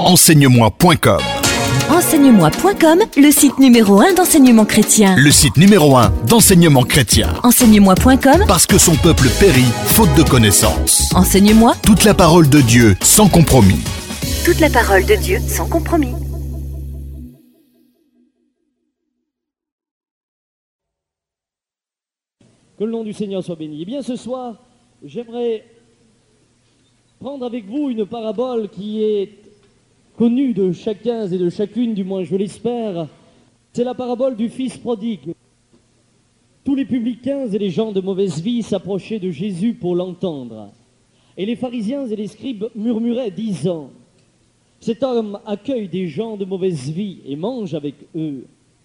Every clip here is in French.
Enseigne-moi.com. Enseigne-moi.com, le site numéro 1 d'enseignement chrétien. Le site numéro 1 d'enseignement chrétien. Enseigne-moi.com, Parce que son peuple périt faute de connaissances. Enseigne-moi. Toute la parole de Dieu sans compromis. Toute la parole de Dieu sans compromis. Que le nom du Seigneur soit béni. Eh bien, ce soir, j'aimerais prendre avec vous une parabole qui est connue de chacun et de chacune, du moins je l'espère. C'est la parabole du fils prodigue. Tous les publicains et les gens de mauvaise vie s'approchaient de Jésus pour l'entendre. Et les pharisiens et les scribes murmuraient, disant: cet homme accueille des gens de mauvaise vie et mange avec eux.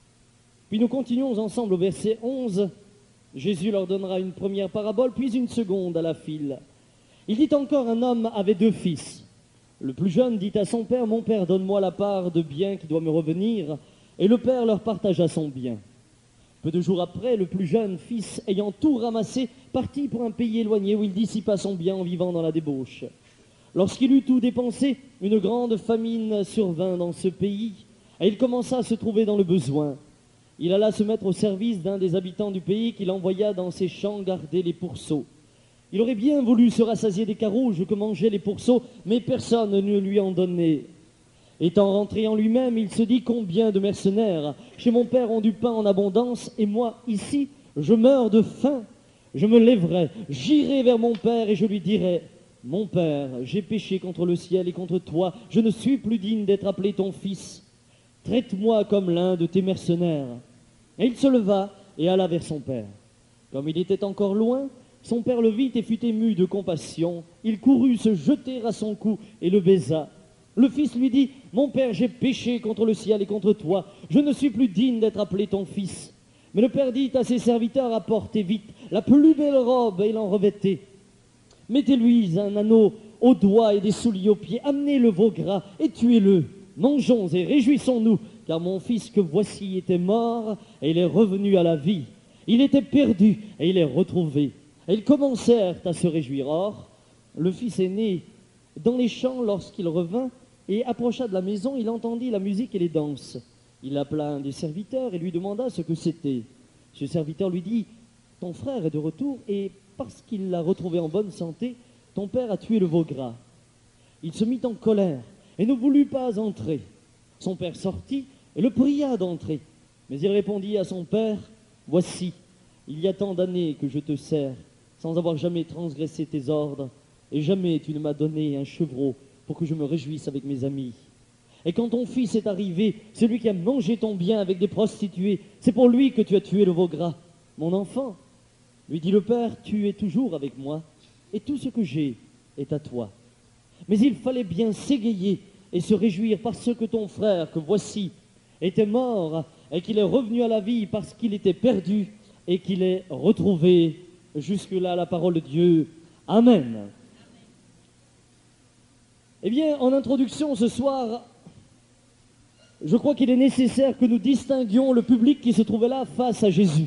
Puis nous continuons ensemble au verset 11. Jésus leur donnera une première parabole, puis une seconde à la file. Il dit encore: un homme avait 2 fils. Le plus jeune dit à son père: mon père, donne-moi la part de bien qui doit me revenir. Et le père leur partagea son bien. Peu de jours après, le plus jeune fils, ayant tout ramassé, partit pour un pays éloigné où il dissipa son bien en vivant dans la débauche. Lorsqu'il eut tout dépensé, une grande famine survint dans ce pays, et il commença à se trouver dans le besoin. Il alla se mettre au service d'un des habitants du pays qu'il envoya dans ses champs garder les pourceaux. Il aurait bien voulu se rassasier des carouges que mangeaient les pourceaux, mais personne ne lui en donnait. Étant rentré en lui-même, il se dit: combien de mercenaires chez mon père ont du pain en abondance, et moi, ici, je meurs de faim. Je me lèverai, j'irai vers mon père et je lui dirai: mon père, j'ai péché contre le ciel et contre toi, je ne suis plus digne d'être appelé ton fils. Traite-moi comme l'un de tes mercenaires. Et il se leva et alla vers son père. Comme il était encore loin, son père le vit et fut ému de compassion. Il courut se jeter à son cou et le baisa. Le fils lui dit: mon père, j'ai péché contre le ciel et contre toi, je ne suis plus digne d'être appelé ton fils. Mais le père dit à ses serviteurs: apportez vite la plus belle robe et l'en revêtez. Mettez-lui un anneau au doigt et des souliers aux pieds, amenez le veau gras et tuez-le. Mangeons et réjouissons-nous, car mon fils que voici était mort, et il est revenu à la vie. Il était perdu, et il est retrouvé. Et ils commencèrent à se réjouir. Or, le fils aîné, dans les champs, lorsqu'il revint, et approcha de la maison, il entendit la musique et les danses. Il appela un des serviteurs et lui demanda ce que c'était. Ce serviteur lui dit: ton frère est de retour, et parce qu'il l'a retrouvé en bonne santé, ton père a tué le veau gras. Il se mit en colère, et ne voulut pas entrer. Son père sortit et le pria d'entrer. Mais il répondit à son père: voici, il y a tant d'années que je te sers, sans avoir jamais transgressé tes ordres, et jamais tu ne m'as donné un chevreau pour que je me réjouisse avec mes amis. Et quand ton fils est arrivé, celui qui a mangé ton bien avec des prostituées, c'est pour lui que tu as tué le veau gras. Mon enfant, lui dit le père, tu es toujours avec moi, et tout ce que j'ai est à toi. Mais il fallait bien s'égayer et se réjouir parce que ton frère, que voici, était mort et qu'il est revenu à la vie, parce qu'il était perdu et qu'il est retrouvé. Jusque-là, la parole de Dieu. Amen. Eh bien, en introduction ce soir, je crois qu'il est nécessaire que nous distinguions le public qui se trouvait là face à Jésus.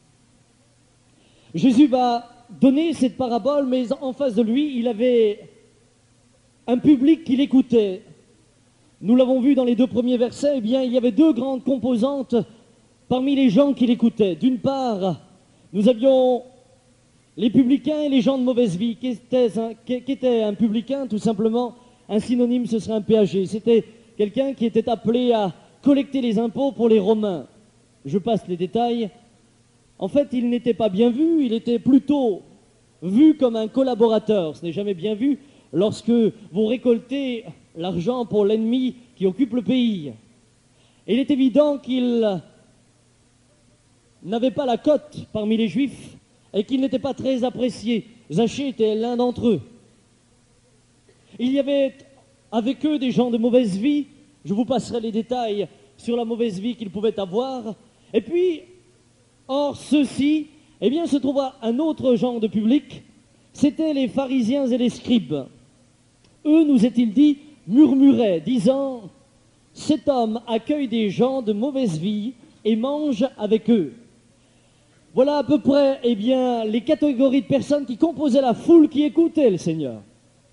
Jésus va donner cette parabole, mais en face de lui, il avait un public qui l'écoutait. Nous l'avons vu dans les 2 premiers versets, eh bien, il y avait 2 grandes composantes parmi les gens qui l'écoutaient. D'une part, nous avions les publicains et les gens de mauvaise vie. Qu'était un publicain? Tout simplement, un synonyme, ce serait un péager. C'était quelqu'un qui était appelé à collecter les impôts pour les Romains. Je passe les détails. En fait, il n'était pas bien vu, il était plutôt vu comme un collaborateur. Ce n'est jamais bien vu lorsque vous récoltez l'argent pour l'ennemi qui occupe le pays. Et il est évident qu'il n'avait pas la cote parmi les Juifs et qu'il n'était pas très apprécié. Zachée était l'un d'entre eux. Il y avait avec eux des gens de mauvaise vie. Je vous passerai les détails sur la mauvaise vie qu'ils pouvaient avoir. Et puis, hors ceux-ci, eh bien, se trouva un autre genre de public. C'étaient les pharisiens et les scribes. Eux, nous est-il dit, murmuraient, disant: cet homme accueille des gens de mauvaise vie et mange avec eux. Voilà à peu près, eh bien, les catégories de personnes qui composaient la foule qui écoutait le Seigneur.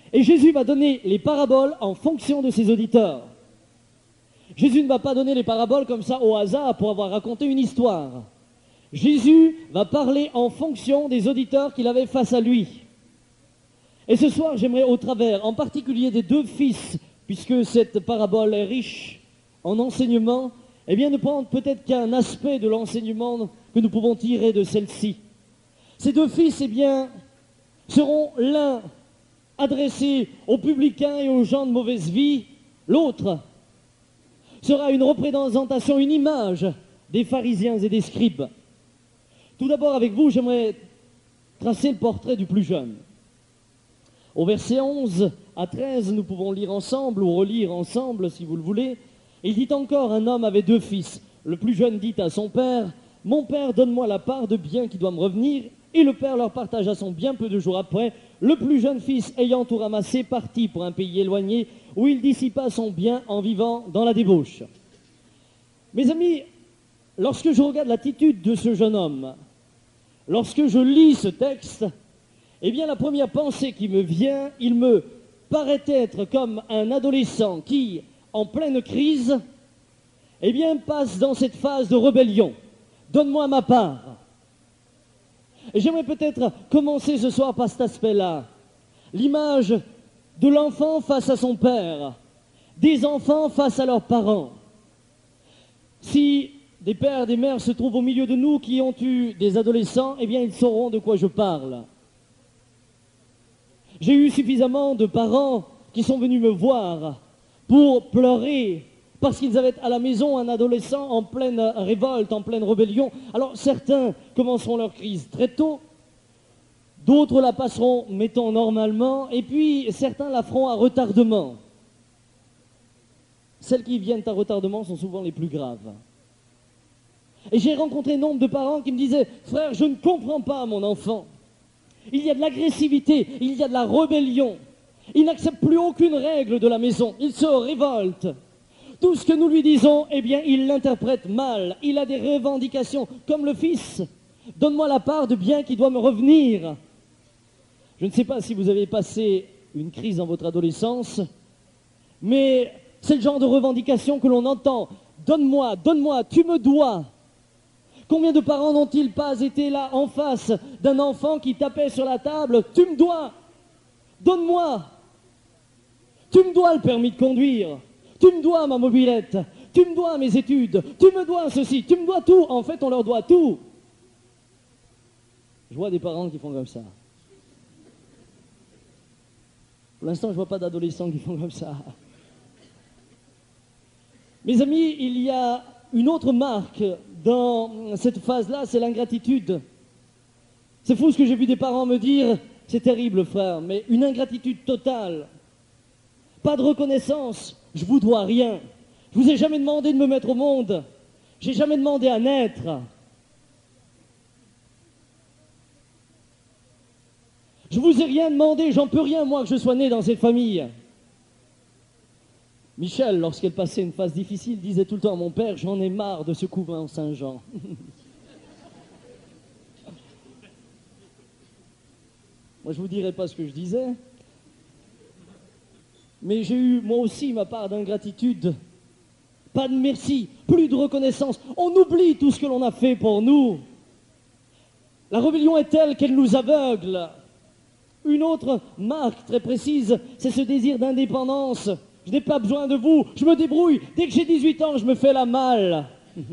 Et Jésus va donner les paraboles en fonction de ses auditeurs. Jésus ne va pas donner les paraboles comme ça au hasard pour avoir raconté une histoire. Jésus va parler en fonction des auditeurs qu'il avait face à lui. Et ce soir, j'aimerais au travers, en particulier des deux fils, puisque cette parabole est riche en enseignements, eh bien ne prendre peut-être qu'un aspect de l'enseignement que nous pouvons tirer de celle-ci. Ces deux fils, eh bien, seront l'un adressé aux publicains et aux gens de mauvaise vie, l'autre sera une représentation, une image des pharisiens et des scribes. Tout d'abord, avec vous, j'aimerais tracer le portrait du plus jeune. Au verset 11 à 13, nous pouvons lire ensemble ou relire ensemble, si vous le voulez. Il dit encore, un homme avait deux fils. Le plus jeune dit à son père, « Mon père, donne-moi la part de bien qui doit me revenir. » Et le père leur partagea son bien peu de jours après. Le plus jeune fils, ayant tout ramassé, partit pour un pays éloigné, où il dissipa son bien en vivant dans la débauche. Mes amis, lorsque je regarde l'attitude de ce jeune homme, lorsque je lis ce texte, eh bien la première pensée qui me vient, il me paraît être comme un adolescent qui, en pleine crise, eh bien passe dans cette phase de rébellion. Donne-moi ma part. Et j'aimerais peut-être commencer ce soir par cet aspect-là. L'image de l'enfant face à son père, des enfants face à leurs parents. Si des pères et des mères se trouvent au milieu de nous qui ont eu des adolescents, eh bien ils sauront de quoi je parle. J'ai eu suffisamment de parents qui sont venus me voir pour pleurer parce qu'ils avaient à la maison un adolescent en pleine révolte, en pleine rébellion. Alors certains commenceront leur crise très tôt, d'autres la passeront, mettons, normalement, et puis certains la feront à retardement. Celles qui viennent à retardement sont souvent les plus graves. Et j'ai rencontré nombre de parents qui me disaient « Frère, je ne comprends pas mon enfant. Il y a de l'agressivité, il y a de la rébellion. Il n'accepte plus aucune règle de la maison, il se révolte. Tout ce que nous lui disons, eh bien, il l'interprète mal. Il a des revendications, comme le fils. Donne-moi la part de bien qui doit me revenir. » Je ne sais pas si vous avez passé une crise dans votre adolescence, mais c'est le genre de revendication que l'on entend. Donne-moi, donne-moi, tu me dois. Combien de parents n'ont-ils pas été là en face d'un enfant qui tapait sur la table? Tu me dois, donne-moi. Tu me dois le permis de conduire. Tu me dois ma mobilette, tu me dois mes études, tu me dois ceci, tu me dois tout. En fait, on leur doit tout. Je vois des parents qui font comme ça. Pour l'instant, je ne vois pas d'adolescents qui font comme ça. Mes amis, il y a une autre marque dans cette phase-là, c'est l'ingratitude. C'est fou ce que j'ai vu des parents me dire, c'est terrible frère, mais une ingratitude totale. Pas de reconnaissance. Je vous dois rien. Je vous ai jamais demandé de me mettre au monde. J'ai jamais demandé à naître. Je vous ai rien demandé, j'en peux rien moi que je sois né dans cette famille. Michel, lorsqu'elle passait une phase difficile, disait tout le temps à mon père, j'en ai marre de ce couvent Saint-Jean. Moi je vous dirai pas ce que je disais. Mais j'ai eu, moi aussi, ma part d'ingratitude. Pas de merci, plus de reconnaissance. On oublie tout ce que l'on a fait pour nous. La rébellion est telle qu'elle nous aveugle. Une autre marque très précise, c'est ce désir d'indépendance. Je n'ai pas besoin de vous, je me débrouille. Dès que j'ai 18 ans, je me fais la malle.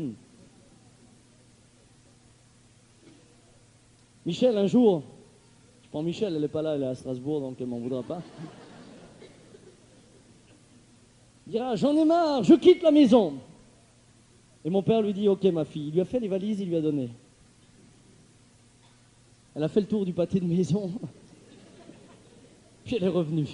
Michel, un jour, je prends Michel, elle n'est pas là, elle est à Strasbourg, donc elle ne m'en voudra pas. Il dira, j'en ai marre, je quitte la maison. Et mon père lui dit, ok ma fille, il lui a fait les valises, il lui a donné. Elle a fait le tour du pâté de maison, puis elle est revenue.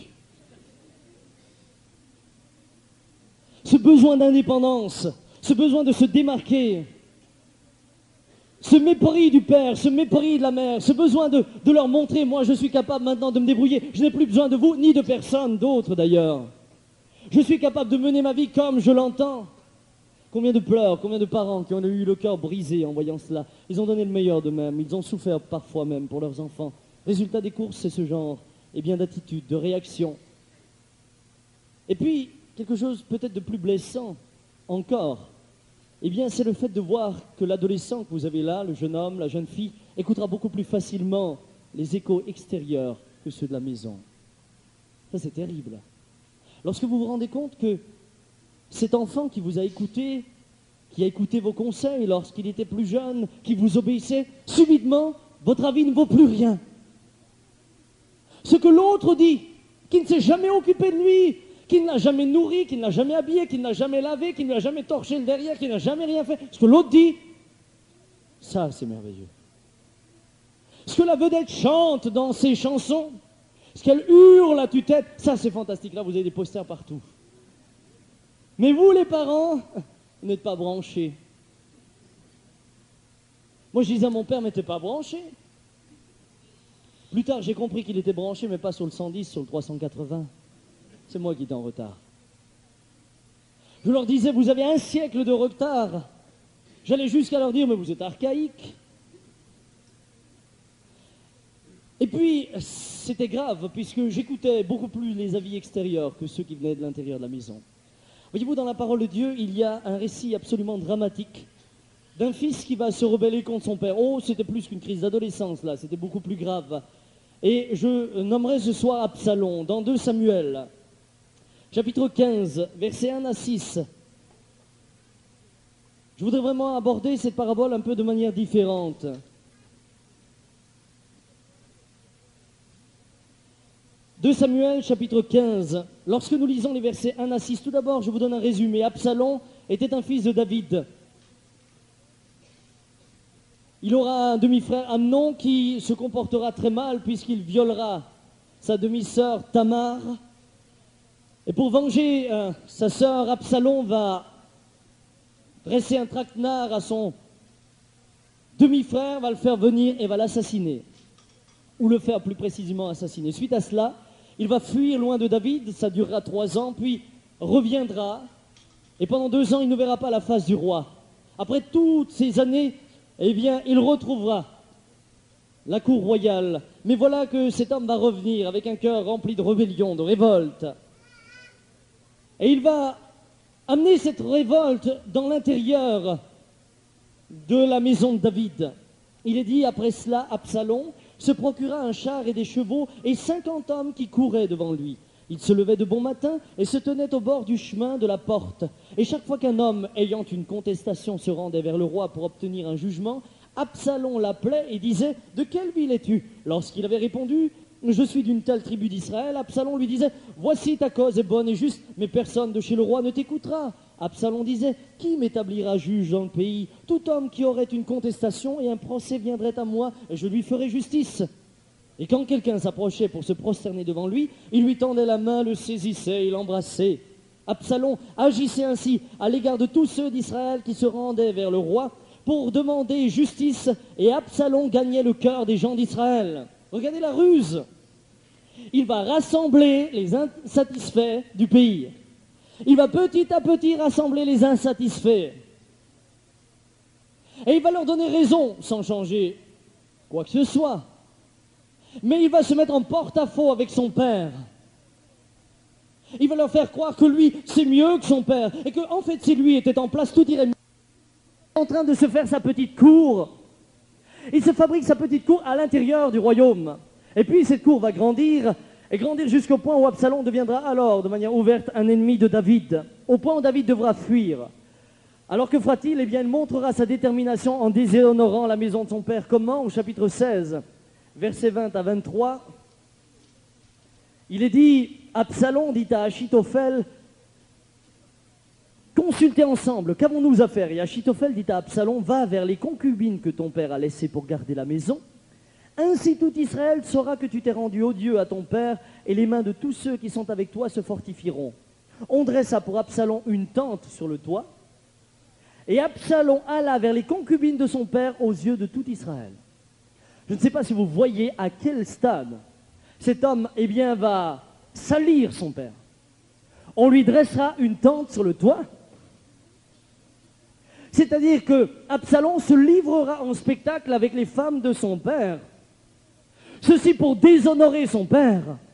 Ce besoin d'indépendance, ce besoin de se démarquer, ce mépris du père, ce mépris de la mère, ce besoin de leur montrer, moi je suis capable maintenant de me débrouiller, je n'ai plus besoin de vous, ni de personne d'autre d'ailleurs. Je suis capable de mener ma vie comme je l'entends. Combien de pleurs, combien de parents qui ont eu le cœur brisé en voyant cela. Ils ont donné le meilleur d'eux-mêmes, ils ont souffert parfois même pour leurs enfants. Résultat des courses, c'est ce genre d'attitude, de réaction. Et puis, quelque chose peut-être de plus blessant encore, c'est le fait de voir que l'adolescent que vous avez là, le jeune homme, la jeune fille, écoutera beaucoup plus facilement les échos extérieurs que ceux de la maison. Ça, c'est terrible. Lorsque vous vous rendez compte que cet enfant qui vous a écouté, qui a écouté vos conseils lorsqu'il était plus jeune, qui vous obéissait, subitement, votre avis ne vaut plus rien. Ce que l'autre dit, qui ne s'est jamais occupé de lui, qui ne l'a jamais nourri, qui ne l'a jamais habillé, qui ne l'a jamais lavé, qui ne l'a jamais torché le derrière, qui n'a jamais rien fait, ce que l'autre dit, ça, c'est merveilleux. Ce que la vedette chante dans ses chansons, ce qu'elle hurle à tue-tête, ça, c'est fantastique. Là, vous avez des posters partout. Mais vous, les parents, vous n'êtes pas branchés. Moi, je disais à mon père, mais t'es pas branché. Plus tard, j'ai compris qu'il était branché, mais pas sur le 110, sur le 380. C'est moi qui étais en retard. Je leur disais, vous avez un siècle de retard. J'allais jusqu'à leur dire, mais vous êtes archaïques. Et puis, c'était grave, puisque j'écoutais beaucoup plus les avis extérieurs que ceux qui venaient de l'intérieur de la maison. Voyez-vous, dans la parole de Dieu, il y a un récit absolument dramatique d'un fils qui va se rebeller contre son père. Oh, c'était plus qu'une crise d'adolescence, là, c'était beaucoup plus grave. Et je nommerai ce soir Absalom, dans 2 Samuel, chapitre 15, versets 1 à 6. Je voudrais vraiment aborder cette parabole un peu de manière différente. 2 Samuel, chapitre 15. Lorsque nous lisons les versets 1 à 6, tout d'abord, je vous donne un résumé. Absalom était un fils de David. Il aura un demi-frère, Amnon, qui se comportera très mal puisqu'il violera sa demi-sœur Tamar. Et pour venger sa sœur, Absalom va dresser un traquenard à son demi-frère, va le faire venir et va l'assassiner. Ou le faire plus précisément assassiner. Suite à cela, il va fuir loin de David, ça durera 3 ans, puis reviendra, et pendant 2 ans, il ne verra pas la face du roi. Après toutes ces années, il retrouvera la cour royale. Mais voilà que cet homme va revenir avec un cœur rempli de rébellion, de révolte. Et il va amener cette révolte dans l'intérieur de la maison de David. Il est dit, après cela, Absalom se procura un char et des chevaux et 50 hommes qui couraient devant lui. Il se levait de bon matin et se tenait au bord du chemin de la porte. Et chaque fois qu'un homme ayant une contestation se rendait vers le roi pour obtenir un jugement, Absalom l'appelait et disait « De quelle ville es-tu » Lorsqu'il avait répondu « Je suis d'une telle tribu d'Israël », Absalom lui disait « Voici ta cause est bonne et juste, mais personne de chez le roi ne t'écoutera. » Absalom disait « Qui m'établira juge dans le pays ? Tout homme qui aurait une contestation et un procès viendrait à moi et je lui ferai justice. » Et quand quelqu'un s'approchait pour se prosterner devant lui, il lui tendait la main, le saisissait et l'embrassait. Absalom agissait ainsi à l'égard de tous ceux d'Israël qui se rendaient vers le roi pour demander justice, et Absalom gagnait le cœur des gens d'Israël. Regardez la ruse. Il va rassembler les insatisfaits du pays. Il va petit à petit rassembler les insatisfaits. Et il va leur donner raison, sans changer quoi que ce soit. Mais il va se mettre en porte-à-faux avec son père. Il va leur faire croire que lui, c'est mieux que son père. Et qu'en fait, si lui était en place, tout irait mieux. Il est en train de se faire sa petite cour. Il se fabrique sa petite cour à l'intérieur du royaume. Et puis cette cour va grandir, et grandir jusqu'au point où Absalom deviendra alors, de manière ouverte, un ennemi de David. Au point où David devra fuir. Alors que fera-t-il ? Eh bien, il montrera sa détermination en déshonorant la maison de son père. Comment ? Au chapitre 16, versets 20 à 23, il est dit, Absalom dit à Achitophel, consultez ensemble, qu'avons-nous à faire ? Et Achitophel dit à Absalom, va vers les concubines que ton père a laissées pour garder la maison. Ainsi tout Israël saura que tu t'es rendu odieux à ton père, et les mains de tous ceux qui sont avec toi se fortifieront. On dressa pour Absalom une tente sur le toit, et Absalom alla vers les concubines de son père aux yeux de tout Israël. Je ne sais pas si vous voyez à quel stade cet homme va salir son père. On lui dressera une tente sur le toit. C'est-à-dire que Absalom se livrera en spectacle avec les femmes de son père. Ceci pour déshonorer son père.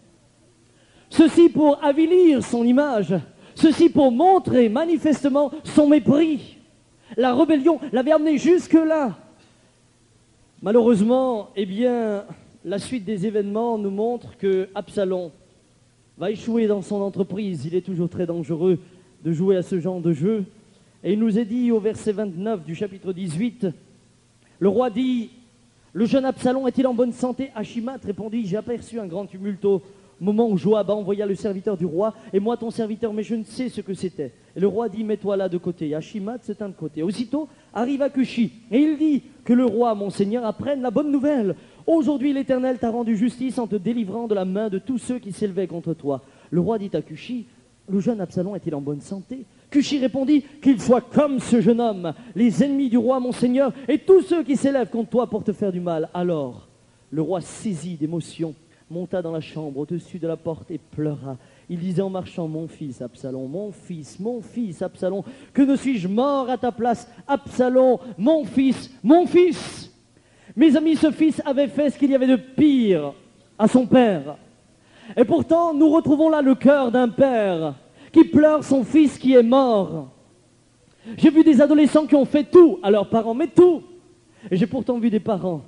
Ceci pour avilir son image, ceci pour montrer manifestement son mépris. La rébellion l'avait amené jusque-là. Malheureusement, la suite des événements nous montre que Absalom va échouer dans son entreprise. Il est toujours très dangereux de jouer à ce genre de jeu. Et il nous est dit au verset 29 du chapitre 18, le roi dit, le jeune Absalom est-il en bonne santé? Achimath répondit, j'ai aperçu un grand tumulte au moment où Joab envoya le serviteur du roi, et moi ton serviteur, mais je ne sais ce que c'était. Et le roi dit, mets-toi là de côté. Et Achimath se tint de côté. Aussitôt arriva Cushi, et il dit que le roi, mon seigneur, apprenne la bonne nouvelle. Aujourd'hui l'Éternel t'a rendu justice en te délivrant de la main de tous ceux qui s'élevaient contre toi. Le roi dit à Cushi, le jeune Absalom est-il en bonne santé? Cushi répondit, qu'il soit comme ce jeune homme, les ennemis du roi, mon seigneur, et tous ceux qui s'élèvent contre toi pour te faire du mal. Alors, le roi saisi d'émotion, monta dans la chambre au-dessus de la porte et pleura. Il disait en marchant, mon fils Absalom, mon fils Absalom, que ne suis-je mort à ta place, Absalom, mon fils, mon fils. Mes amis, ce fils avait fait ce qu'il y avait de pire à son père. Et pourtant, nous retrouvons là le cœur d'un père qui pleure son fils qui est mort. J'ai vu des adolescents qui ont fait tout à leurs parents, mais tout. Et j'ai pourtant vu des parents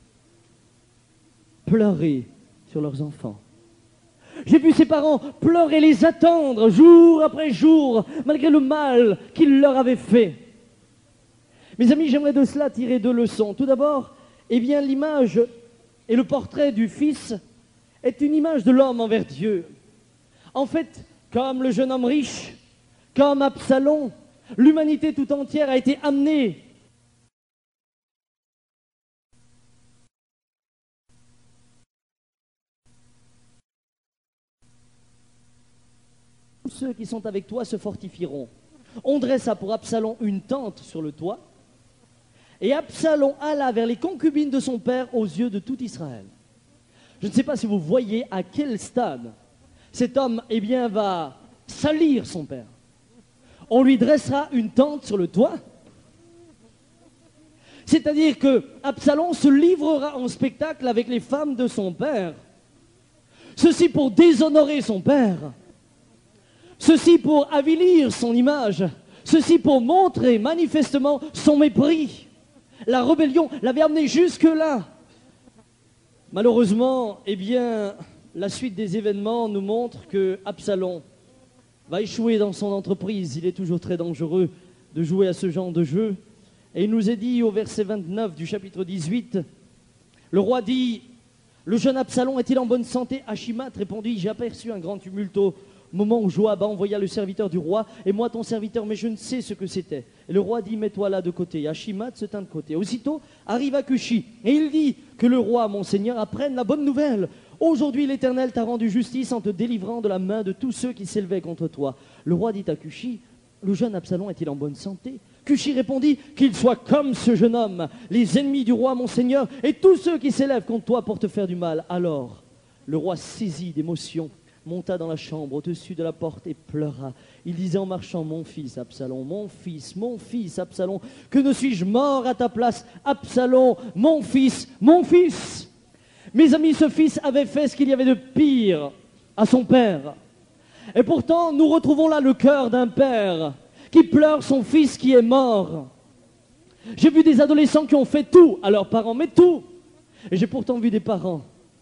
pleurer sur leurs enfants. J'ai vu ces parents pleurer, les attendre jour après jour, malgré le mal qu'ils leur avaient fait. Mes amis, j'aimerais de cela tirer deux leçons. Tout d'abord, l'image et le portrait du fils est une image de l'homme envers Dieu. En fait, comme le jeune homme riche, comme Absalom, l'humanité tout entière a été amenée tous ceux qui sont avec toi se fortifieront. On dressa pour Absalom une tente sur le toit, et Absalom alla vers les concubines de son père aux yeux de tout Israël. Je ne sais pas si vous voyez à quel stade cet homme va salir son père. On lui dressera une tente sur le toit, c'est-à-dire que Absalom se livrera en spectacle avec les femmes de son père. Ceci pour déshonorer son père, ceci pour avilir son image, ceci pour montrer manifestement son mépris. La rébellion l'avait amené jusque-là. Malheureusement, la suite des événements nous montre que Absalom va échouer dans son entreprise. Il est toujours très dangereux de jouer à ce genre de jeu. Et il nous est dit au verset 29 du chapitre 18, le roi dit, le jeune Absalom est-il en bonne santé? Achimath répondit, j'ai aperçu un grand tumulte au moment où Joab envoya le serviteur du roi, et moi ton serviteur, mais je ne sais ce que c'était. Et le roi dit, mets-toi là de côté. Et Achimath se tint de côté. Aussitôt arriva Cushi, et il dit que le roi, mon seigneur, apprenne la bonne nouvelle. Aujourd'hui l'Éternel t'a rendu justice en te délivrant de la main de tous ceux qui s'élevaient contre toi. Le roi dit à Cushi, le jeune Absalom est-il en bonne santé? Cushi répondit, qu'il soit comme ce jeune homme, les ennemis du roi, mon seigneur, et tous ceux qui s'élèvent contre toi pour te faire du mal. Alors, le roi saisi d'émotion, monta dans la chambre au-dessus de la porte et pleura. Il disait en marchant, mon fils Absalom, mon fils Absalom, que ne suis-je mort à ta place, Absalom, mon fils, mon fils. Mes amis, ce fils avait fait ce qu'il y avait de pire à son père. Et pourtant, nous retrouvons là le cœur d'un père qui pleure son fils qui est mort. J'ai vu des adolescents qui ont fait tout à leurs parents, mais tout. Et j'ai pourtant vu des parents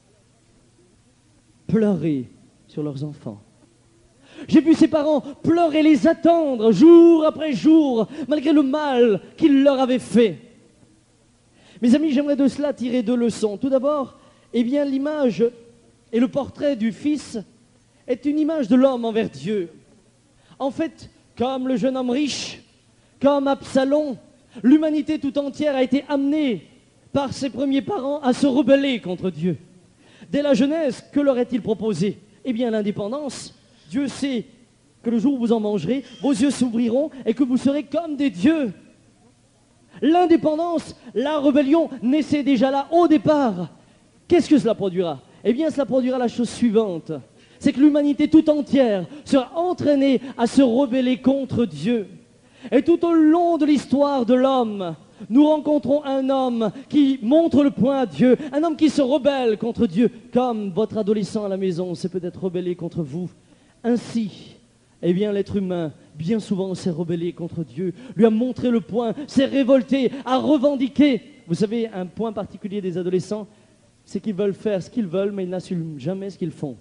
pleurer sur leurs enfants. J'ai vu ces parents pleurer, les attendre jour après jour, malgré le mal qu'ils leur avaient fait. Mes amis, j'aimerais de cela tirer deux leçons. Tout d'abord, l'image et le portrait du fils est une image de l'homme envers Dieu. En fait, comme le jeune homme riche, comme Absalom, l'humanité tout entière a été amenée par ses premiers parents à se rebeller contre Dieu. Dès la jeunesse, que leur est-il proposé? L'indépendance. Dieu sait que le jour où vous en mangerez, vos yeux s'ouvriront et que vous serez comme des dieux. L'indépendance, la rébellion naissait déjà là au départ. Qu'est-ce que cela produira? Cela produira la chose suivante. C'est que l'humanité tout entière sera entraînée à se rebeller contre Dieu. Et tout au long de l'histoire de l'homme, nous rencontrons un homme qui montre le poing à Dieu, un homme qui se rebelle contre Dieu, comme votre adolescent à la maison s'est peut-être rebellé contre vous. Ainsi, eh bien, l'être humain, bien souvent, s'est rebellé contre Dieu, lui a montré le poing, s'est révolté, a revendiqué. Vous savez, un point particulier des adolescents, c'est qu'ils veulent faire ce qu'ils veulent, mais ils n'assument jamais ce qu'ils font.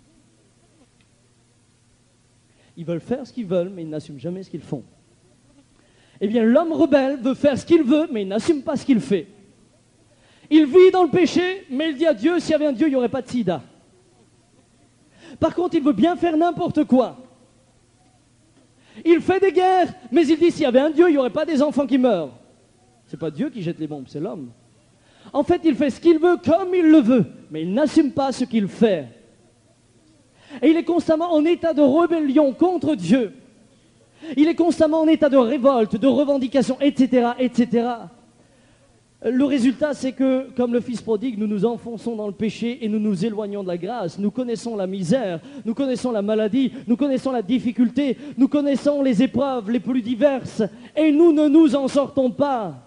Ils veulent faire ce qu'ils veulent, mais ils n'assument jamais ce qu'ils font. Eh bien, l'homme rebelle veut faire ce qu'il veut, mais il n'assume pas ce qu'il fait. Il vit dans le péché, mais il dit à Dieu, s'il y avait un Dieu, il n'y aurait pas de sida. Par contre, il veut bien faire n'importe quoi. Il fait des guerres, mais il dit, s'il y avait un Dieu, il n'y aurait pas des enfants qui meurent. C'est pas Dieu qui jette les bombes, c'est l'homme. En fait, il fait ce qu'il veut comme il le veut, mais il n'assume pas ce qu'il fait. Et il est constamment en état de rébellion contre Dieu. Il est constamment en état de révolte, de revendication, etc., etc. Le résultat, c'est que, comme le fils prodigue, nous nous enfonçons dans le péché et nous nous éloignons de la grâce. Nous connaissons la misère, nous connaissons la maladie, nous connaissons la difficulté, nous connaissons les épreuves les plus diverses et nous ne nous en sortons pas.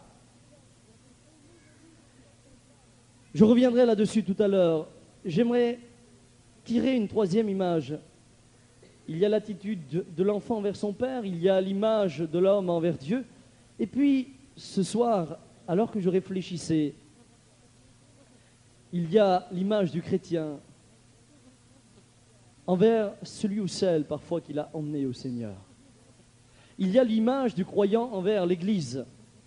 Je reviendrai là-dessus tout à l'heure. J'aimerais tirer une troisième image. Il y a l'attitude de l'enfant envers son père, il y a l'image de l'homme envers Dieu. Et puis, ce soir, alors que je réfléchissais, il y a l'image du chrétien envers celui ou celle parfois qu'il a emmené au Seigneur. Il y a l'image du croyant envers l'Église.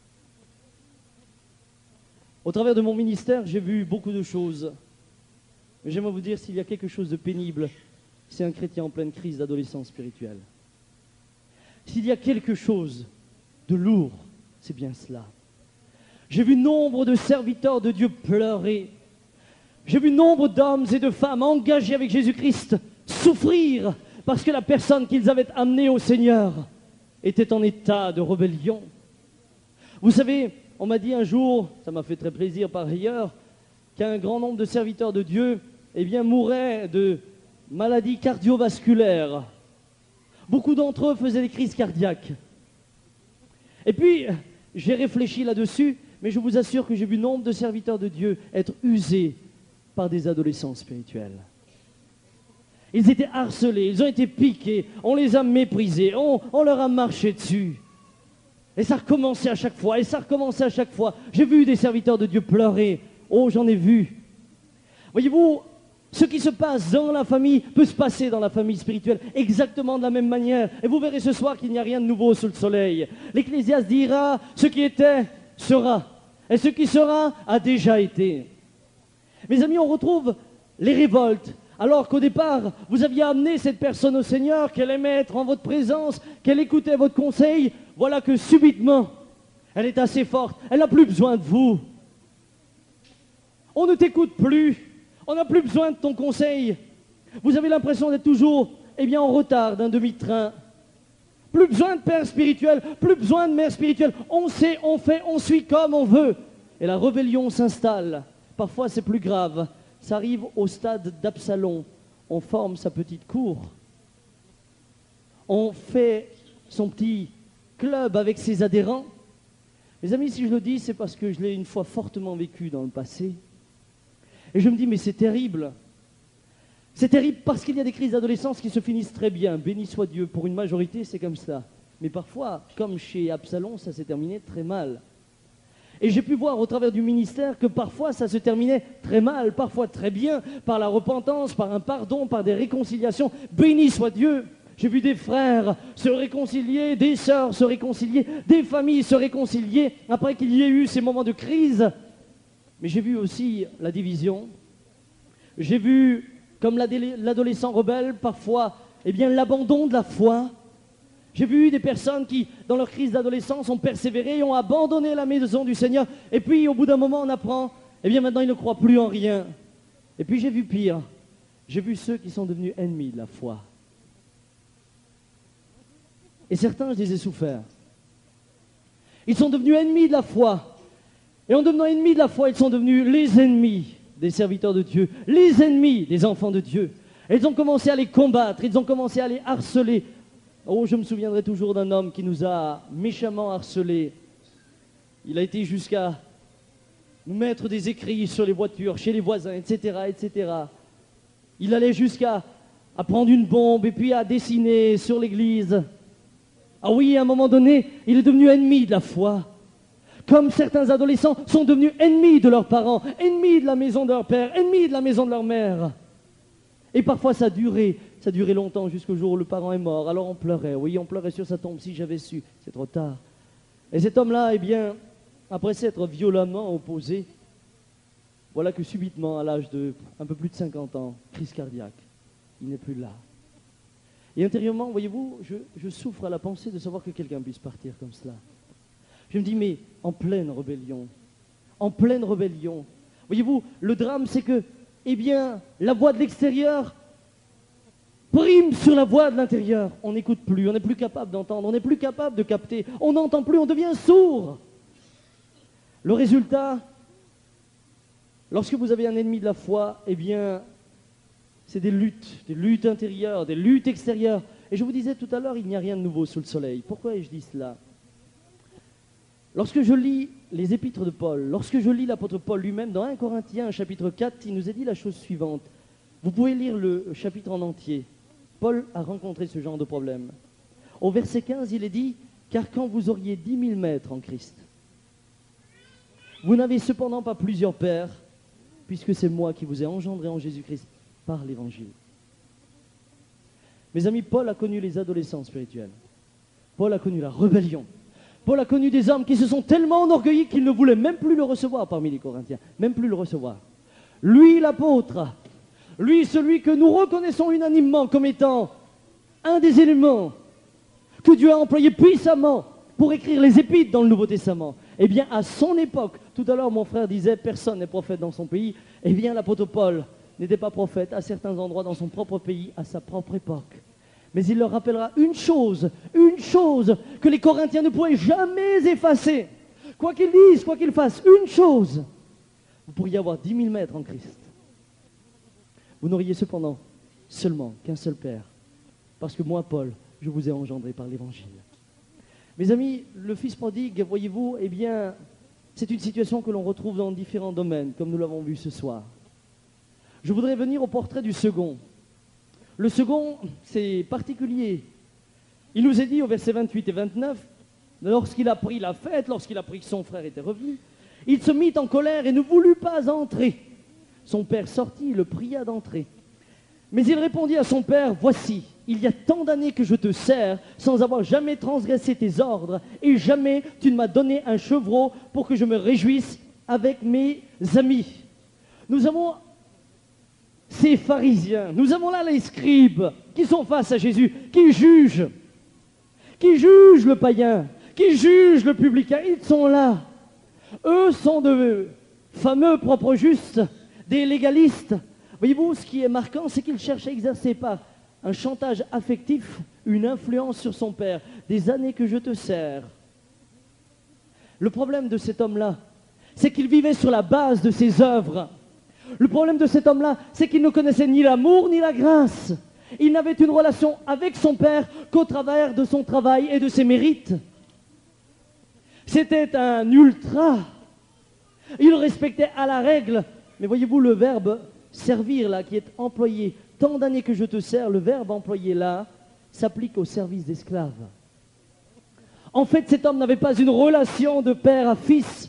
Au travers de mon ministère, j'ai vu beaucoup de choses. Mais j'aimerais vous dire, s'il y a quelque chose de pénible, c'est un chrétien en pleine crise d'adolescence spirituelle. S'il y a quelque chose de lourd, c'est bien cela. J'ai vu nombre de serviteurs de Dieu pleurer. J'ai vu nombre d'hommes et de femmes engagés avec Jésus-Christ souffrir parce que la personne qu'ils avaient amenée au Seigneur était en état de rébellion. Vous savez, on m'a dit un jour, ça m'a fait très plaisir par ailleurs, qu'un grand nombre de serviteurs de Dieu mouraient de maladies cardiovasculaires. Beaucoup d'entre eux faisaient des crises cardiaques. Et puis, j'ai réfléchi là-dessus, mais je vous assure que j'ai vu nombre de serviteurs de Dieu être usés par des adolescents spirituels. Ils étaient harcelés, ils ont été piqués, on les a méprisés, on leur a marché dessus. Et ça recommençait à chaque fois, et ça recommençait à chaque fois. J'ai vu des serviteurs de Dieu pleurer. Oh, j'en ai vu. Voyez-vous, ce qui se passe dans la famille peut se passer dans la famille spirituelle exactement de la même manière. Et vous verrez ce soir qu'il n'y a rien de nouveau sous le soleil. L'Ecclésiaste dira, ce qui était, sera. Et ce qui sera, a déjà été. Mes amis, on retrouve les révoltes. Alors qu'au départ, vous aviez amené cette personne au Seigneur, qu'elle aimait être en votre présence, qu'elle écoutait votre conseil, voilà que subitement, elle est assez forte, elle n'a plus besoin de vous. On ne t'écoute plus, on n'a plus besoin de ton conseil. Vous avez l'impression d'être toujours, en retard d'un demi-train. Plus besoin de père spirituel, plus besoin de mère spirituelle. On sait, on fait, on suit comme on veut. Et la rébellion s'installe. Parfois c'est plus grave. Ça arrive au stade d'Absalom. On forme sa petite cour. On fait son petit club avec ses adhérents. Mes amis, si je le dis, c'est parce que je l'ai une fois fortement vécu dans le passé. Et je me dis, mais c'est terrible. C'est terrible parce qu'il y a des crises d'adolescence qui se finissent très bien. Béni soit Dieu. Pour une majorité, c'est comme ça. Mais parfois, comme chez Absalom, ça s'est terminé très mal. Et j'ai pu voir au travers du ministère que parfois ça se terminait très mal, parfois très bien, par la repentance, par un pardon, par des réconciliations. Béni soit Dieu. J'ai vu des frères se réconcilier, des sœurs se réconcilier, des familles se réconcilier après qu'il y ait eu ces moments de crise. Mais j'ai vu aussi la division. J'ai vu, comme l'adolescent rebelle, parfois, l'abandon de la foi. J'ai vu des personnes qui, dans leur crise d'adolescence, ont persévéré et ont abandonné la maison du Seigneur. Et puis, au bout d'un moment, on apprend, maintenant, ils ne croient plus en rien. Et puis, j'ai vu pire. J'ai vu ceux qui sont devenus ennemis de la foi. Et certains, je les ai soufferts. Ils sont devenus ennemis de la foi. Et en devenant ennemis de la foi, ils sont devenus les ennemis des serviteurs de Dieu, les ennemis des enfants de Dieu. Et ils ont commencé à les combattre, ils ont commencé à les harceler. Oh, je me souviendrai toujours d'un homme qui nous a méchamment harcelés. Il a été jusqu'à nous mettre des écrits sur les voitures, chez les voisins, etc., etc. Il allait jusqu'à prendre une bombe et puis à dessiner sur l'église. Ah oui, à un moment donné, il est devenu ennemi de la foi. Comme certains adolescents sont devenus ennemis de leurs parents, ennemis de la maison de leur père, ennemis de la maison de leur mère. Et parfois ça durait longtemps jusqu'au jour où le parent est mort. Alors on pleurait, oui, on pleurait sur sa tombe, si j'avais su, c'est trop tard. Et cet homme-là, eh bien, après s'être violemment opposé, voilà que subitement, à l'âge de un peu plus de 50 ans, crise cardiaque, il n'est plus là. Et intérieurement, voyez-vous, je souffre à la pensée de savoir que quelqu'un puisse partir comme cela. Je me dis, mais en pleine rébellion, voyez-vous, le drame c'est que, eh bien, la voix de l'extérieur prime sur la voix de l'intérieur. On n'écoute plus, on n'est plus capable d'entendre, on n'est plus capable de capter, on n'entend plus, on devient sourd. Le résultat, lorsque vous avez un ennemi de la foi, eh bien, c'est des luttes intérieures, des luttes extérieures. Et je vous disais tout à l'heure, il n'y a rien de nouveau sous le soleil. Pourquoi ai-je dit cela ? Lorsque je lis les épîtres de Paul, lorsque je lis l'apôtre Paul lui-même, dans 1 Corinthiens, chapitre 4, il nous est dit la chose suivante. Vous pouvez lire le chapitre en entier. Paul a rencontré ce genre de problème. Au verset 15, il est dit « Car quand vous auriez 10 000 maîtres en Christ, vous n'avez cependant pas plusieurs pères, puisque c'est moi qui vous ai engendré en Jésus-Christ par l'Évangile. » Mes amis, Paul a connu les adolescents spirituels. Paul a connu la rébellion. Paul a connu des hommes qui se sont tellement enorgueillis qu'ils ne voulaient même plus le recevoir parmi les Corinthiens, même plus le recevoir. Lui, l'apôtre, lui, celui que nous reconnaissons unanimement comme étant un des éléments que Dieu a employé puissamment pour écrire les épîtres dans le Nouveau Testament. Eh bien, à son époque, tout à l'heure mon frère disait personne n'est prophète dans son pays, eh bien l'apôtre Paul n'était pas prophète à certains endroits dans son propre pays, à sa propre époque. Mais il leur rappellera une chose que les Corinthiens ne pouvaient jamais effacer. Quoi qu'ils disent, quoi qu'ils fassent, une chose. Vous pourriez avoir 10 000 maîtres en Christ. Vous n'auriez cependant seulement qu'un seul Père. Parce que moi, Paul, je vous ai engendré par l'Évangile. Mes amis, le fils prodigue, voyez-vous, eh bien, c'est une situation que l'on retrouve dans différents domaines, comme nous l'avons vu ce soir. Je voudrais venir au portrait du second. Le second, c'est particulier. Il nous est dit au verset 28 et 29, lorsqu'il a pris la fête, lorsqu'il a pris que son frère était revenu, il se mit en colère et ne voulut pas entrer. Son père sortit et le pria d'entrer. Mais il répondit à son père, « Voici, il y a tant d'années que je te sers sans avoir jamais transgressé tes ordres, et jamais tu ne m'as donné un chevreau pour que je me réjouisse avec mes amis. » Nous avons ces pharisiens, nous avons là les scribes qui sont face à Jésus, qui jugent le païen, qui jugent le publicain, ils sont là. Eux sont de fameux propres justes, des légalistes. Voyez-vous, ce qui est marquant, c'est qu'ils cherchent à exercer par un chantage affectif une influence sur son père. Des années que je te sers. Le problème de cet homme-là, c'est qu'il vivait sur la base de ses œuvres. Le problème de cet homme-là, c'est qu'il ne connaissait ni l'amour ni la grâce. Il n'avait une relation avec son père qu'au travers de son travail et de ses mérites. C'était un ultra. Il respectait à la règle. Mais voyez-vous, le verbe servir là, qui est employé, tant d'années que je te sers, le verbe employé là, s'applique au service d'esclaves. En fait, cet homme n'avait pas une relation de père à fils.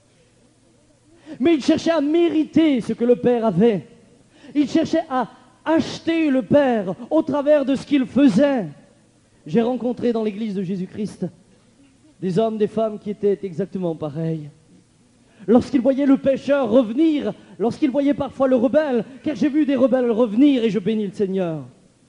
Mais il cherchait à mériter ce que le père avait. Il cherchait à acheter le père au travers de ce qu'il faisait. J'ai rencontré dans l'église de Jésus-Christ des hommes, des femmes qui étaient exactement pareils. Lorsqu'ils voyaient le pécheur revenir, lorsqu'ils voyaient parfois le rebelle, car j'ai vu des rebelles revenir et je bénis le Seigneur.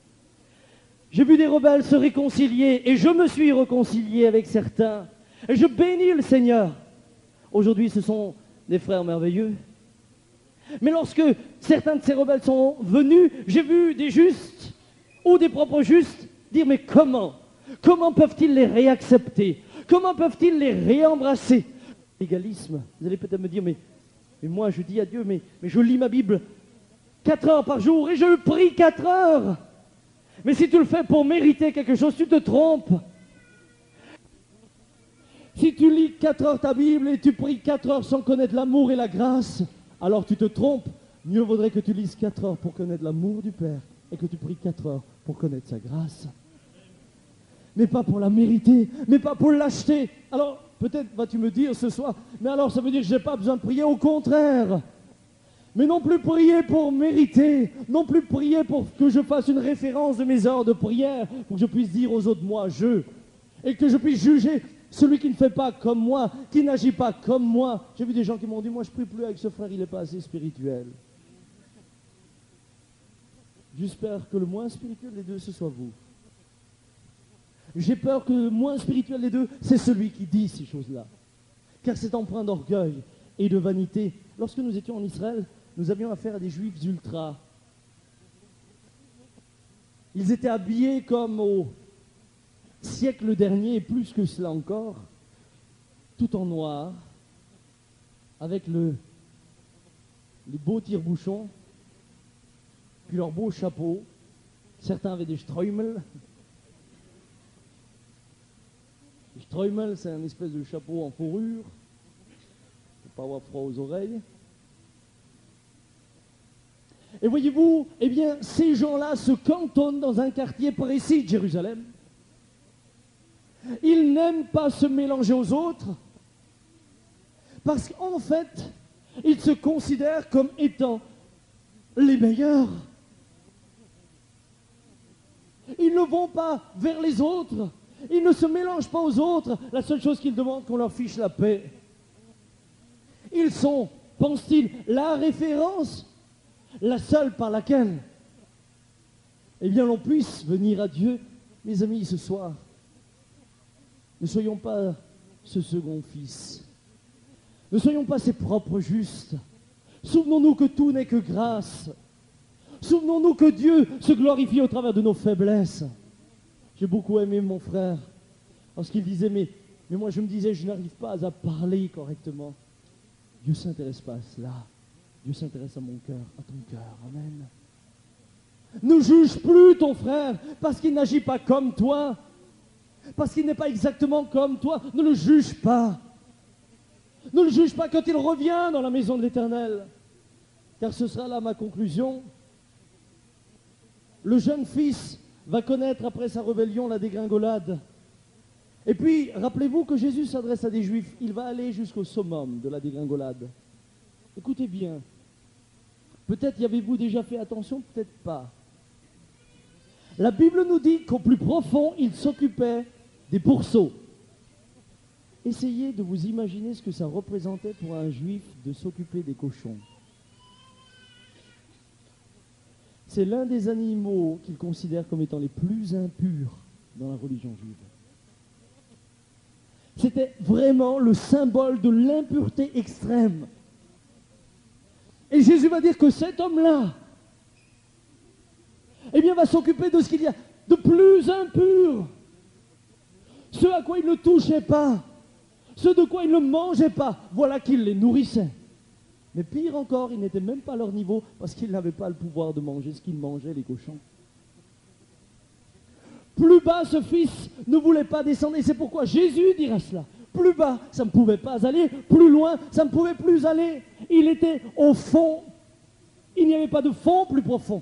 J'ai vu des rebelles se réconcilier et je me suis réconcilié avec certains. Et je bénis le Seigneur. Aujourd'hui, ce sont des frères merveilleux. Mais lorsque certains de ces rebelles sont venus, j'ai vu des justes ou des propres justes dire, mais comment peuvent-ils les réaccepter? Comment peuvent-ils les réembrasser? Légalisme, vous allez peut-être me dire, mais moi je dis à Dieu, mais je lis ma Bible 4 heures par jour et je prie 4 heures. Mais si tu le fais pour mériter quelque chose, tu te trompes. Si tu lis lis 4 heures ta Bible et tu pries 4 heures sans connaître l'amour et la grâce, alors tu te trompes. Mieux vaudrait que tu lises 4 heures pour connaître l'amour du Père et que tu pries 4 heures pour connaître sa grâce. Mais pas pour la mériter, mais pas pour l'acheter. Alors, peut-être vas-tu me dire ce soir, mais alors ça veut dire que je n'ai pas besoin de prier, au contraire. Mais non plus prier pour mériter, non plus prier pour que je fasse une référence de mes heures de prière, pour que je puisse dire aux autres, moi, et que je puisse juger celui qui ne fait pas comme moi, qui n'agit pas comme moi. J'ai vu des gens qui m'ont dit, moi je ne prie plus avec ce frère, il n'est pas assez spirituel. J'espère que le moins spirituel des deux, ce soit vous. J'ai peur que le moins spirituel des deux, c'est celui qui dit ces choses-là. Car c'est empreint d'orgueil et de vanité. Lorsque nous étions en Israël, nous avions affaire à des juifs ultra. Ils étaient habillés comme au siècle dernier, et plus que cela encore, tout en noir, avec les beaux tire-bouchons, puis leurs beaux chapeaux. Certains avaient des Streumel. Les Streumel, c'est un espèce de chapeau en fourrure, pour pas avoir froid aux oreilles. Et voyez-vous, eh bien, ces gens-là se cantonnent dans un quartier précis de Jérusalem. Ils n'aiment pas se mélanger aux autres, parce qu'en fait, ils se considèrent comme étant les meilleurs. Ils ne vont pas vers les autres, ils ne se mélangent pas aux autres. La seule chose qu'ils demandent, qu'on leur fiche la paix. Ils sont, pensent-ils, la référence, la seule par laquelle, eh bien, l'on puisse venir à Dieu. Mes amis, ce soir, ne soyons pas ce second fils. Ne soyons pas ses propres justes. Souvenons-nous que tout n'est que grâce. Souvenons-nous que Dieu se glorifie au travers de nos faiblesses. J'ai beaucoup aimé mon frère, lorsqu'il disait, mais moi je me disais, je n'arrive pas à parler correctement. Dieu ne s'intéresse pas à cela. Dieu s'intéresse à mon cœur, à ton cœur. Amen. Ne juge plus ton frère parce qu'il n'agit pas comme toi, parce qu'il n'est pas exactement comme toi. Ne le juge pas. Ne le juge pas quand il revient dans la maison de l'Éternel. Car ce sera là ma conclusion. Le jeune fils va connaître après sa rébellion la dégringolade. Et puis, rappelez-vous que Jésus s'adresse à des Juifs. Il va aller jusqu'au summum de la dégringolade. Écoutez bien. Peut-être y avez-vous déjà fait attention, peut-être pas. La Bible nous dit qu'au plus profond, il s'occupait des pourceaux. Essayez de vous imaginer ce que ça représentait pour un Juif de s'occuper des cochons. C'est l'un des animaux qu'il considère comme étant les plus impurs dans la religion juive. C'était vraiment le symbole de l'impureté extrême. Et Jésus va dire que cet homme-là, eh bien, va s'occuper de ce qu'il y a de plus impur. Ce à quoi il ne touchait pas, ce de quoi il ne mangeait pas, voilà qu'il les nourrissait. Mais pire encore, il n'était même pas à leur niveau parce qu'ils n'avaient pas le pouvoir de manger ce qu'ils mangeaient, les cochons. Plus bas, ce fils ne voulait pas descendre. Et c'est pourquoi Jésus dira cela. Plus bas, ça ne pouvait pas aller. Plus loin, ça ne pouvait plus aller. Il était au fond. Il n'y avait pas de fond plus profond.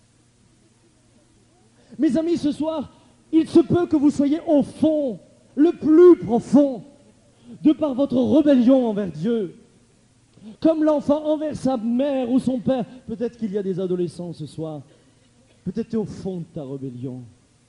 Mes amis, ce soir, il se peut que vous soyez au fond, le plus profond, de par votre rébellion envers Dieu. Comme l'enfant envers sa mère ou son père. Peut-être qu'il y a des adolescents ce soir. Peut-être tu es au fond de ta rébellion.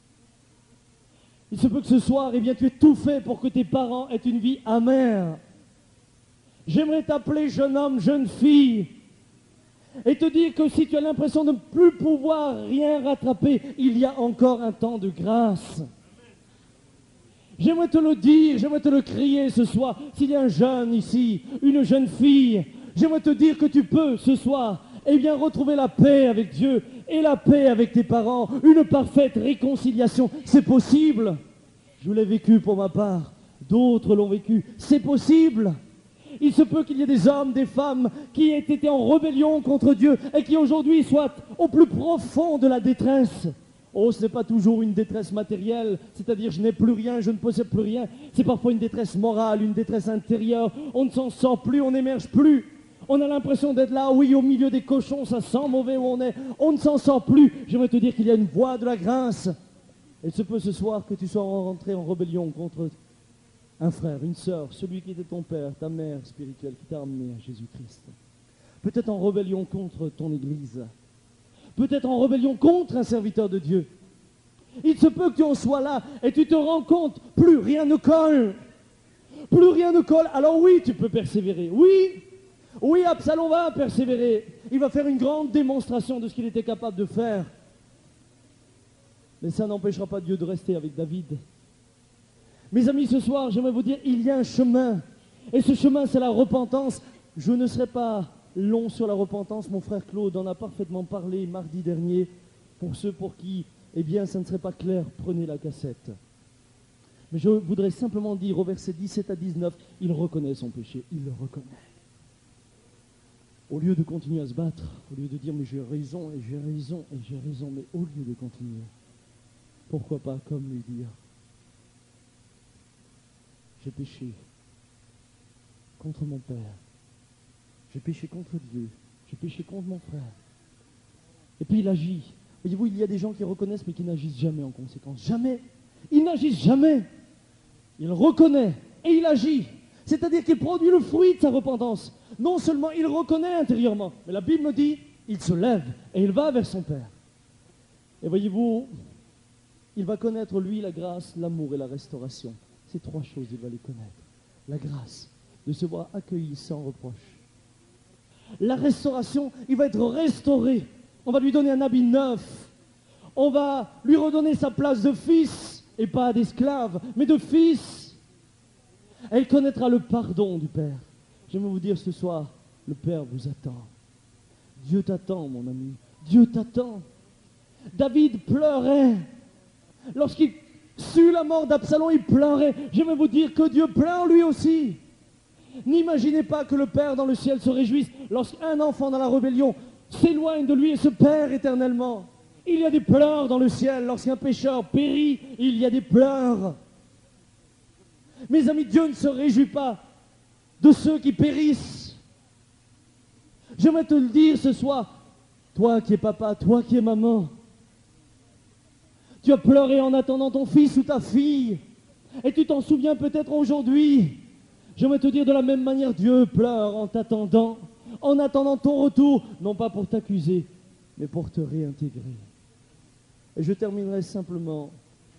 Il se peut que ce soir, eh bien, tu aies tout fait pour que tes parents aient une vie amère. J'aimerais t'appeler jeune homme, jeune fille, et te dire que si tu as l'impression de ne plus pouvoir rien rattraper, il y a encore un temps de grâce. J'aimerais te le dire, j'aimerais te le crier ce soir. S'il y a un jeune ici, une jeune fille, j'aimerais te dire que tu peux ce soir, eh bien, retrouver la paix avec Dieu et la paix avec tes parents, une parfaite réconciliation. C'est possible. Je l'ai vécu pour ma part, d'autres l'ont vécu. C'est possible. Il se peut qu'il y ait des hommes, des femmes qui aient été en rébellion contre Dieu et qui aujourd'hui soient au plus profond de la détresse, Oh, ce n'est pas toujours une détresse matérielle, c'est-à-dire je n'ai plus rien, je ne possède plus rien. C'est parfois une détresse morale, une détresse intérieure. On ne s'en sort plus, on n'émerge plus. On a l'impression d'être là, oui, au milieu des cochons, ça sent mauvais où on est. On ne s'en sort plus. J'aimerais te dire qu'il y a une voie de la grâce. Et il se peut ce soir que tu sois rentré en rébellion contre un frère, une sœur, celui qui était ton père, ta mère spirituelle, qui t'a amené à Jésus-Christ. Peut-être en rébellion contre ton Église. Peut-être en rébellion contre un serviteur de Dieu. Il se peut que tu en sois là et tu te rends compte, plus rien ne colle. Plus rien ne colle. Alors oui, tu peux persévérer. Oui, Absalom va persévérer. Il va faire une grande démonstration de ce qu'il était capable de faire. Mais ça n'empêchera pas Dieu de rester avec David. Mes amis, ce soir, j'aimerais vous dire, il y a un chemin. Et ce chemin, c'est la repentance. Je ne serai pas long sur la repentance. Mon frère Claude en a parfaitement parlé mardi dernier. Pour ceux pour qui, eh bien, ça ne serait pas clair, prenez la cassette. Mais je voudrais simplement dire au verset 17 à 19, il reconnaît son péché, il le reconnaît. Au lieu de continuer à se battre, au lieu de dire mais j'ai raison et j'ai raison et j'ai raison, mais au lieu de continuer, pourquoi pas comme lui dire, j'ai péché contre mon père, j'ai péché contre Dieu, j'ai péché contre mon frère. Et puis il agit. Voyez-vous, il y a des gens qui reconnaissent mais qui n'agissent jamais en conséquence. Jamais. Ils n'agissent jamais. Il reconnaît et il agit. C'est-à-dire qu'il produit le fruit de sa repentance. Non seulement il reconnaît intérieurement, mais la Bible me dit, il se lève et il va vers son Père. Et voyez-vous, il va connaître lui la grâce, l'amour et la restauration. Ces trois choses, il va les connaître. La grâce, de se voir accueilli sans reproche. La restauration, il va être restauré. On va lui donner un habit neuf. On va lui redonner sa place de fils, et pas d'esclave, mais de fils. Et il connaîtra le pardon du Père. J'aimerais vous dire ce soir, le Père vous attend. Dieu t'attend, mon ami. Dieu t'attend. David pleurait. Lorsqu'il sut la mort d'Absalom, il pleurait. J'aimerais vous dire que Dieu pleure lui aussi. N'imaginez pas que le Père dans le ciel se réjouisse lorsqu'un enfant dans la rébellion s'éloigne de lui et se perd éternellement. Il y a des pleurs dans le ciel. Lorsqu'un pécheur périt, il y a des pleurs. Mes amis, Dieu ne se réjouit pas de ceux qui périssent. J'aimerais te le dire ce soir, toi qui es papa, toi qui es maman, tu as pleuré en attendant ton fils ou ta fille, et tu t'en souviens peut-être aujourd'hui. J'aimerais te dire de la même manière, Dieu pleure en t'attendant, en attendant ton retour, non pas pour t'accuser, mais pour te réintégrer. Et je terminerai simplement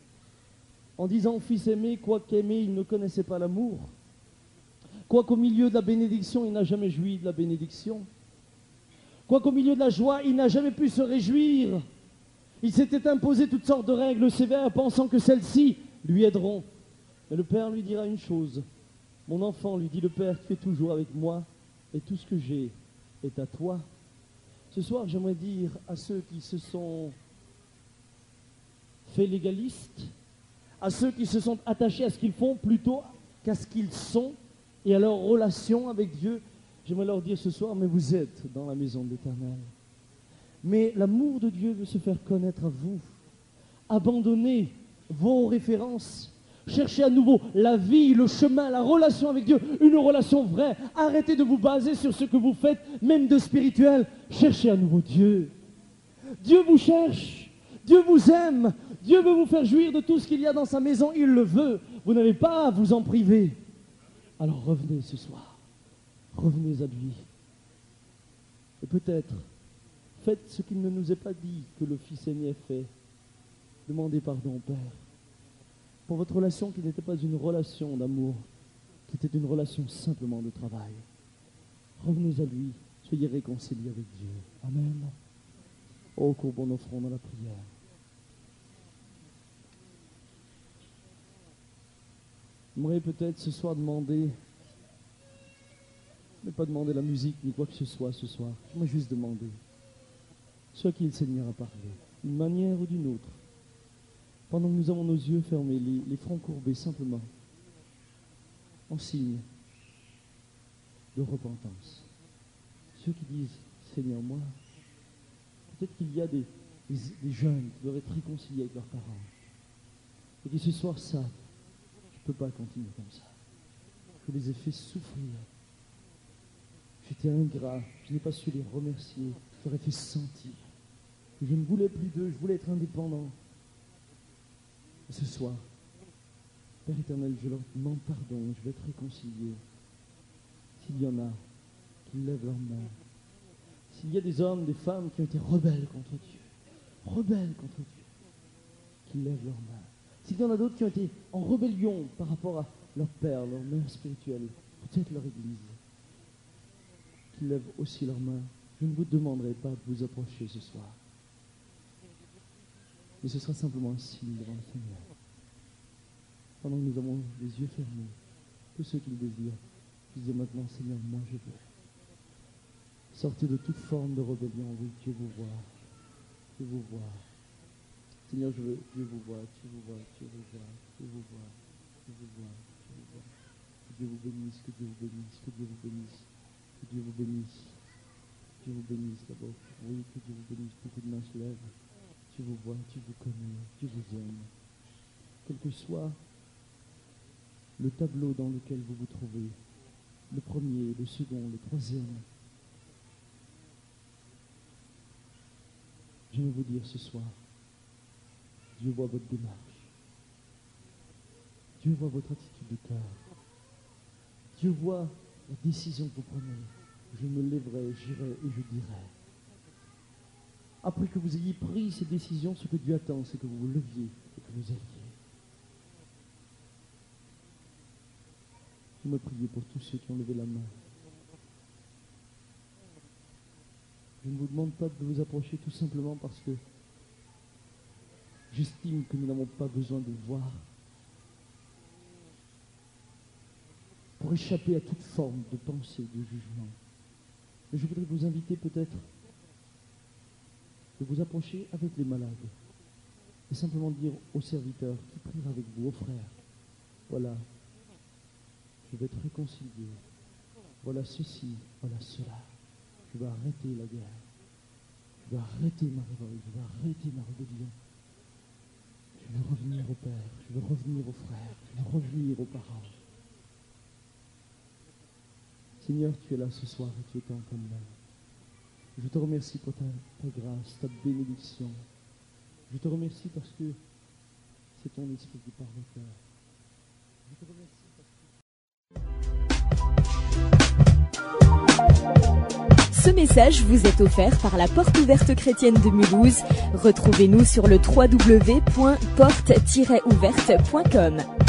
en disant, fils aimé, quoiqu'aimé, il ne connaissait pas l'amour. Quoiqu'au milieu de la bénédiction, il n'a jamais joui de la bénédiction. Quoiqu'au milieu de la joie, il n'a jamais pu se réjouir. Il s'était imposé toutes sortes de règles sévères, pensant que celles-ci lui aideront. Mais le Père lui dira une chose. Mon enfant, lui dit le Père, tu es toujours avec moi, et tout ce que j'ai est à toi. Ce soir, j'aimerais dire à ceux qui se sont faits légalistes, à ceux qui se sont attachés à ce qu'ils font plutôt qu'à ce qu'ils sont et à leur relation avec Dieu, j'aimerais leur dire ce soir, mais vous êtes dans la maison de l'Éternel. Mais l'amour de Dieu veut se faire connaître à vous. Abandonnez vos références. Cherchez à nouveau la vie, le chemin, la relation avec Dieu, une relation vraie. Arrêtez de vous baser sur ce que vous faites, même de spirituel. Cherchez à nouveau Dieu. Dieu vous cherche. Dieu vous aime. Dieu veut vous faire jouir de tout ce qu'il y a dans sa maison. Il le veut. Vous n'avez pas à vous en priver. Alors revenez ce soir. Revenez à lui. Et peut-être, faites ce qu'il ne nous est pas dit que le Fils aîné ait fait. Demandez pardon au Père. Pour votre relation qui n'était pas une relation d'amour, qui était une relation simplement de travail. Revenez à lui. Soyez réconciliés avec Dieu. Amen. Oh, courbons nos fronts dans la prière. J'aimerais peut-être ce soir demander, mais pas demander la musique ni quoi que ce soit ce soir. J'aimerais juste demander, soit qui le Seigneur a parlé, d'une manière ou d'une autre, pendant que nous avons nos yeux fermés, les fronts courbés simplement, en signe de repentance. Ceux qui disent, Seigneur, moi, peut-être qu'il y a des des jeunes qui doivent être réconciliés avec leurs parents et qui ce soir savent, je ne peux pas continuer comme ça. Je les ai fait souffrir. J'étais ingrat, je n'ai pas su les remercier, je leur ai fait sentir que je ne voulais plus d'eux, je voulais être indépendant. Et ce soir, Père éternel, je leur demande pardon, je vais être réconcilié. S'il y en a qui lèvent leurs mains, s'il y a des hommes, des femmes qui ont été rebelles contre Dieu, qui lèvent leurs mains. S'il y en a d'autres qui ont été en rébellion par rapport à leur père, leur mère spirituelle, peut-être leur église, qui lèvent aussi leurs mains. Je ne vous demanderai pas de vous approcher ce soir, mais ce sera simplement un signe devant le Seigneur. Pendant que nous avons les yeux fermés, tous ceux qui le désirent, je dis maintenant, Seigneur, moi je veux. Sortez de toute forme de rébellion, oui, Dieu vous voit. Dieu vous voit. Seigneur, je veux, Dieu vous voit, Dieu vous voit, Dieu vous voit, Dieu vous voit, Dieu vous voit, Dieu vous voit. Que Dieu vous bénisse, que Dieu vous bénisse, que Dieu vous bénisse, que Dieu vous bénisse. Dieu vous bénisse d'abord. Oui, que Dieu vous bénisse. Beaucoup de mains se lèvent. Dieu vous voit, Dieu vous connaît, Dieu vous aime. Quel que soit le tableau dans lequel vous vous trouvez, le premier, le second, le troisième, je vais vous dire ce soir, Dieu voit votre démarche. Dieu voit votre attitude de cœur. Dieu voit la décision que vous prenez. Je me lèverai, j'irai et je dirai. Après que vous ayez pris ces décisions, ce que Dieu attend, c'est que vous vous leviez et que vous alliez. Je me prie pour tous ceux qui ont levé la main. Je ne vous demande pas de vous approcher tout simplement parce que j'estime que nous n'avons pas besoin de voir pour échapper à toute forme de pensée, de jugement. Mais je voudrais vous inviter peut-être de vous approcher avec les malades et simplement dire aux serviteurs qui prient avec vous, aux frères, voilà, je vais être réconcilié, voilà ceci, voilà cela. Je vais arrêter la guerre. Je vais arrêter ma révolte. Je vais arrêter ma rébellion. Je vais revenir au Père. Je vais revenir aux frères. Je vais revenir aux parents. Seigneur, tu es là ce soir et tu es en comme là. Je te remercie pour ta grâce, ta bénédiction. Je te remercie parce que c'est ton esprit qui parle au cœur. Je te remercie Ce message vous est offert par la Porte Ouverte Chrétienne de Mulhouse. Retrouvez-nous sur le www.porte-ouverte.com.